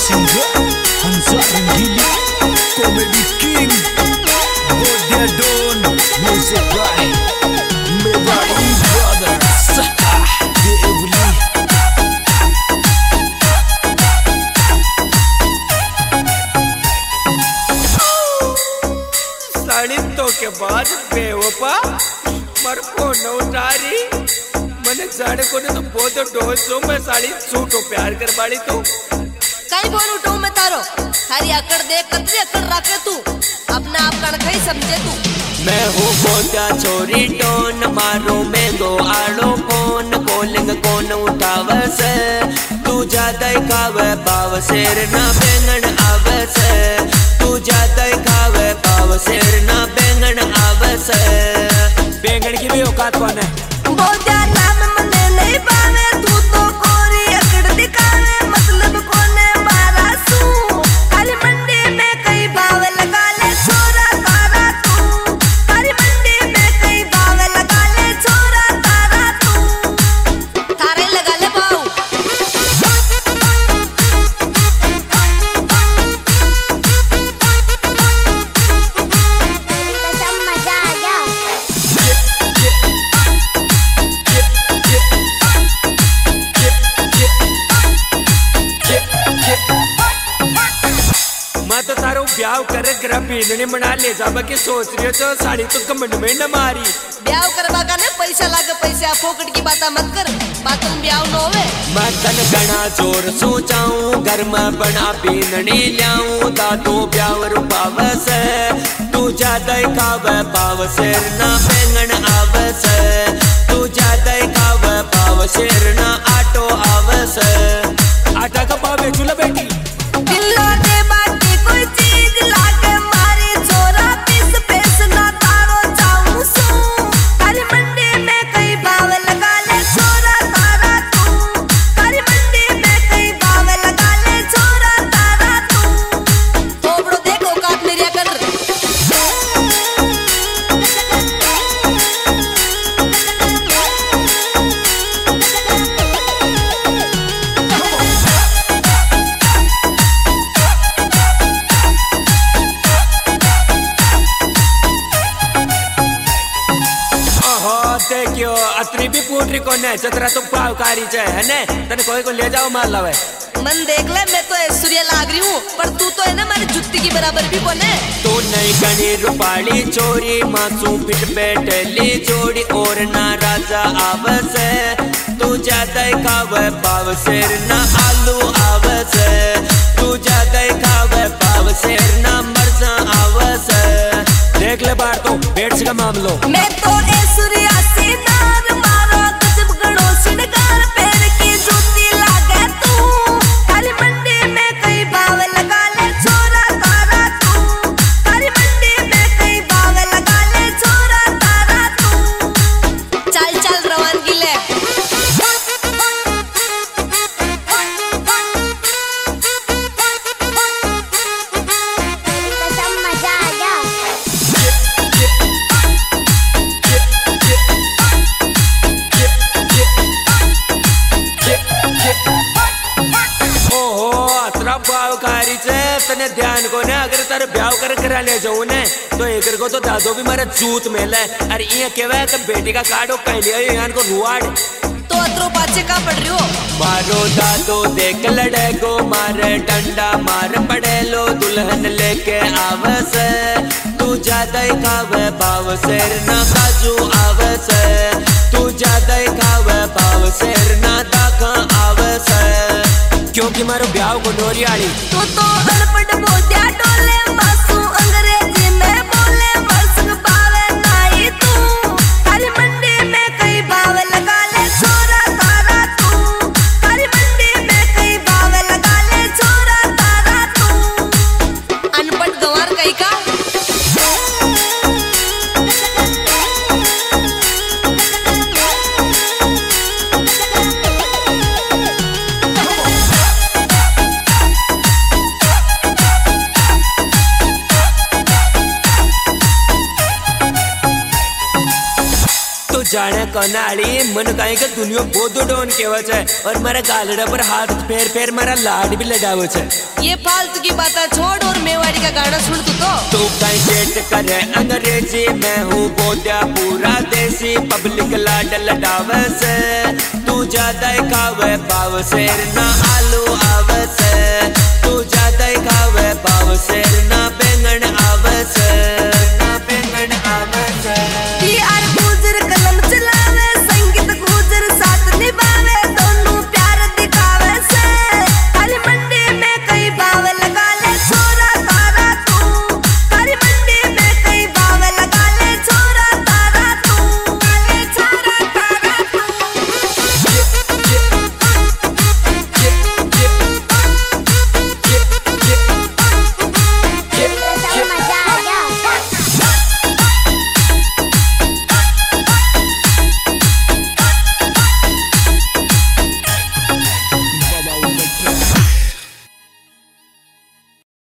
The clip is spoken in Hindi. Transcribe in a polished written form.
Singer Hansa Rangili, comedy king Bodhiya Don, music by Mewadi brothers Devli. Sari तो के बाद बेवफा मर को नौटारी मने जाने को ने तो बहुत डोसो मैं साड़ी सूटो प्यार कर बाड़ी तू कई बोल उठो मैं तारो थारी अकड़ देख कतरी अकड़ रखे तू अपना आप कणखई समझे तू। मैं हूँ बोटा छोरी टोन मारो में गो आड़ो फोन कॉलिंग कौन उठावे से तू ज्यादा खावे पाव शेर ना बेंगन आवे से तू ज्यादा खावे पाव शेर ना बेंगन आवे से। बेंगन की भी औकात कौन है? बोटा नाम मने नहीं पावे तू तो कोरी अकड़ दिखावे मतलब कोने मारा सू काली मंडी में कई भाव लगा ले छोरा तारा तू काली मंडी में कई भाव लगा ले छोरा तारा तू तारे लगा ले भाव। मजा आ गया। मैं तो तारो ब्याह करे ग्रह पीने मना ले जाबा के सोच रही हो तो साड़ी तो कमंड में न मारी ब्याह करवा का ने पैसा लागे पैसा फोकट की बात मत कर बात में ब्याह न होवे। मैं तन गणा जोर सोचाऊं घर में बना पीननी लाऊं दादू ब्याह रुपावे से तू ज्यादा खावे पाव शेर ना बेंगन आवे से तू ज्यादा खावे पाव शेर ना आटो आवे से। आटा का पाव बेचूला बेटी दिल्लो दे बाकी कोई चीज लागे मारी छोरा पीस पेस ना तारो जाऊं सू काली मंडी में कई भाव लगा ले छोरा तारा तू काली मंडी में कई भाव लगा ले छोरा तारा तू थोबड़ो देखो काट मेरिया कर। देखियो अतरी भी पूटरी को ने चतरा तो पावकारी छे है ने तने कोई को ले जाओ मार लावे मन देख ले मैं तो ऐश्वर्या लाग रही हूँ पर तू तो है ना मेरी जुत्ती की बराबर भी कोने तू नहीं गणी रूपाली चोरी मासूम फिट बैठली जोड़ी और ना राजा आवस तू ज्यादा खावे पाव शेर ना आलू आवस तू ज्यादा खावे पाव शेर ना मरजा आवस। देख ले बार तो बेट्स का मामलो मैं तो ऐश्वर्या से नार मारो गजब गड़ो सिनगार पैर की जूती लागे तू काली मंडी में कई भाव लगा ले छोरा तारा तू काली मंडी में कई भाव लगा ले छोरा तारा तू चल चल रवानगी ले। मजा आ गया। तने ध्यान को ने अगर तारे ब्याह कर करा ले जाऊ ने तो एकर को तो दादो भी मारे जूत मेले अरे ये केवे के बेटी का काडो कह लिया यान को रुआड़ तो अतरो पाछे का पड़ रही हो मारो दादो देख लड़े गो मारे डंडा मार पड़े लो दुल्हन लेके आवस तू ज्यादा खावे पाव शेर ना काजू आवस तू ज्यादा खावे पाव शेर ना दाखा आवस क्योंकि मारो ब्याह को डोरियाली तो अनपढ़ बोलिया डोले मासू अंग्रेजी में बोले मर्सक पावे नाई तू काली मंडी में कई भाव लगा ले छोरा तारा तू काली मंडी में कई भाव लगा ले छोरा तारा तू अनपढ़ गंवार कई का। जाने कनाड़ी मन कहीं के दुनिया बोधो डोन केवा छे और मारे गालड़ा पर हाथ फेर फेर मारा लाड भी लगावे छे। ये फालतू की बातें छोड़ और मेवाड़ी का गाना सुन तू कहीं गेट करे अंग्रेजी मैं हूँ बोलिया पूरा देसी पब्लिक लाड लडावे से तू ज्यादा खावे पाव शेर ना आलू आवे से